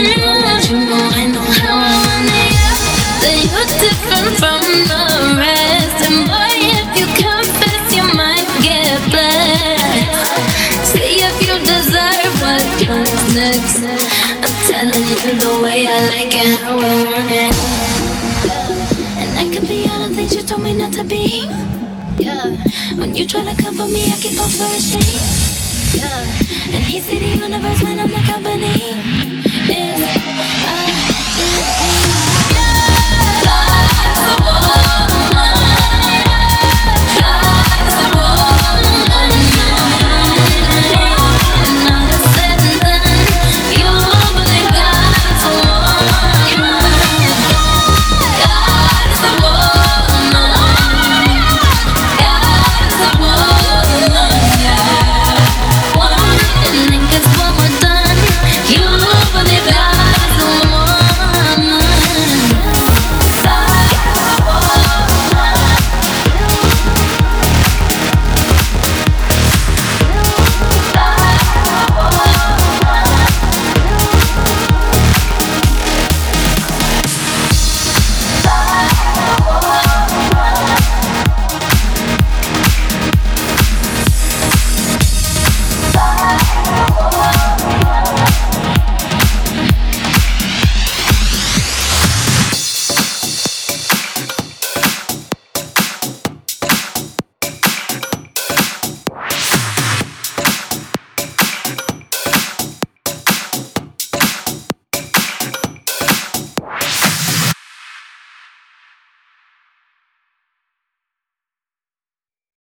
let you know I know how I want it. That you're different from the rest, and boy, if you confess, you might get blessed. See if you deserve what comes next. I'm telling you the way I like it, how I want it. And I could be all the things you told me not to be. Yeah. When you try to cover me, I keep on flourishing. Yeah. And he see the universe when I'm the company. Yeah.